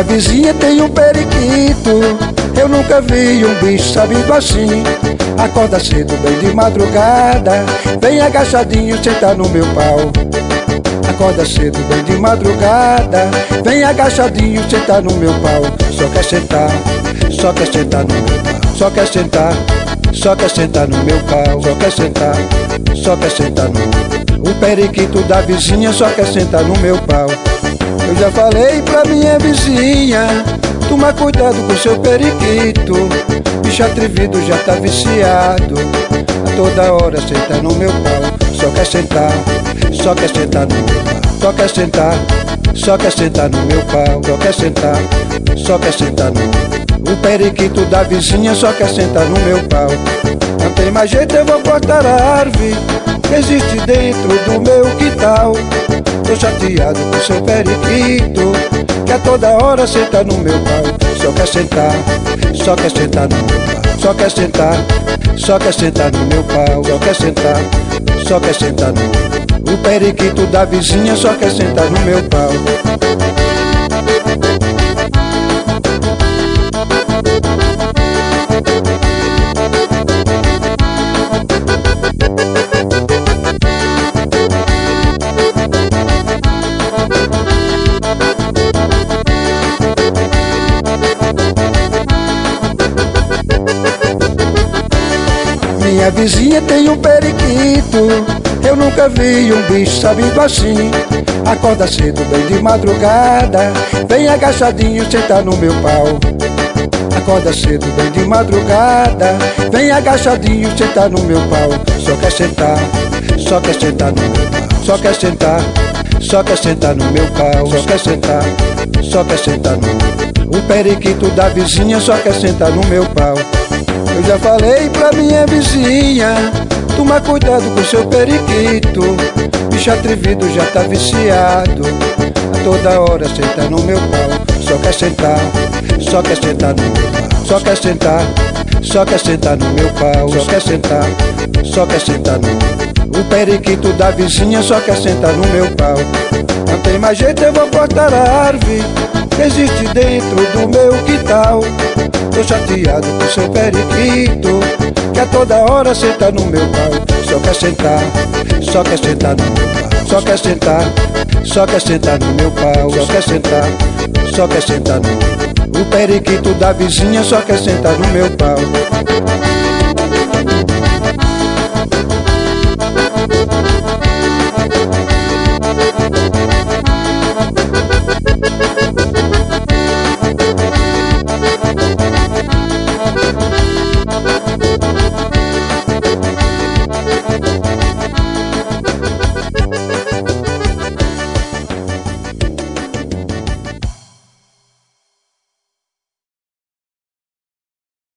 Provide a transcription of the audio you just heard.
vizinha tem um periquito, eu nunca vi um bicho sabido assim. Acorda cedo, bem de madrugada, vem agachadinho sentar no meu pau. Acorda cedo, bem de madrugada, vem agachadinho sentar no meu pau. Só quer sentar, só quer sentar no meu pau. Só quer sentar, só quer sentar no meu pau. Só quer sentar, só quer sentar no meu pau. O periquito da vizinha só quer sentar no meu pau. Eu já falei pra minha vizinha, toma cuidado com seu periquito, bicho atrevido já tá viciado, a toda hora senta no meu pau. Só quer sentar, só quer sentar no meu pau. Só quer sentar, só quer sentar no meu pau. Só quer sentar, só quer sentar no meu pau. O periquito da vizinha só quer sentar no meu pau. Não tem mais jeito, eu vou cortar a árvore que existe dentro do meu quintal. Tô chateado com seu periquito, que a toda hora senta no meu pau. Só quer sentar, só quer sentar no meu pau. Só quer sentar, só quer sentar no meu pau. Só quer sentar, só quer sentar no meu pau. O periquito da vizinha só quer sentar no meu pau. Minha vizinha tem um periquito, eu nunca vi um bicho sabido assim. Acorda cedo, bem de madrugada, vem agachadinho sentar no meu pau. Acorda cedo, bem de madrugada, vem agachadinho sentar no meu pau. Só quer sentar, só quer sentar no meu pau. Só quer sentar, só quer sentar no meu pau. Só quer sentar, só quer sentar no meu pau. O periquito da vizinha só quer sentar no meu pau. Eu já falei pra minha vizinha, toma cuidado com seu periquito, bicho atrevido já tá viciado, a toda hora senta no meu pau. Só quer sentar, só quer sentar no meu pau. Só quer sentar, só quer sentar no meu pau. Só quer sentar, só quer sentar no meu pau. O periquito da vizinha só quer sentar no meu pau. Não tem mais jeito, eu vou cortar a árvore que existe dentro do meu quintal. Tô chateado com seu periquito, que a toda hora senta no meu pau. Só quer sentar, só quer sentar no meu pau. Só quer sentar, só quer sentar no meu pau. Só quer sentar, só quer sentar no meu pau. O periquito da vizinha só quer sentar no meu pau.